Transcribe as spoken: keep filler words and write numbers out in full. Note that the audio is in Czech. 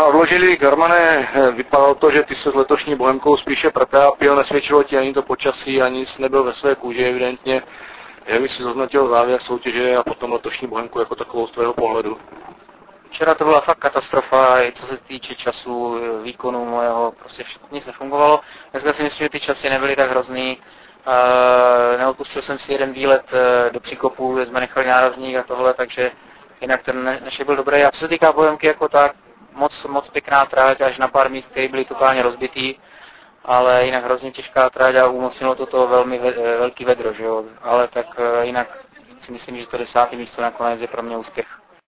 No, odložili Garmane, vypadalo to, že ty se s letošní Bohemkou spíše protápil, nesvědčilo ti ani to počasí, ani nic nebyl ve své kůži, evidentně. Jak by si zhodnotil závěr soutěže a potom letošní Bohemku jako takovou z tvého pohledu? Včera to byla fakt katastrofa, i co se týče času, výkonu mojeho, prostě nic nefungovalo. Dneska si myslím, že ty časy nebyly tak hrozný. Uh, neodpustil jsem si jeden výlet uh, do Příkopu, kde jsme nechali nárazník a tohle, takže jinak ten dnešek byl dobrý. A co se týká Bohemky jako tak, moc, moc pěkná trať, až na pár míst, které byly totálně rozbitý, ale jinak hrozně těžká trať a umocnilo toto velmi ve, velký vedro, že jo. Ale tak uh, jinak si myslím, že to desátý místo nakonec je pro mě úspěch.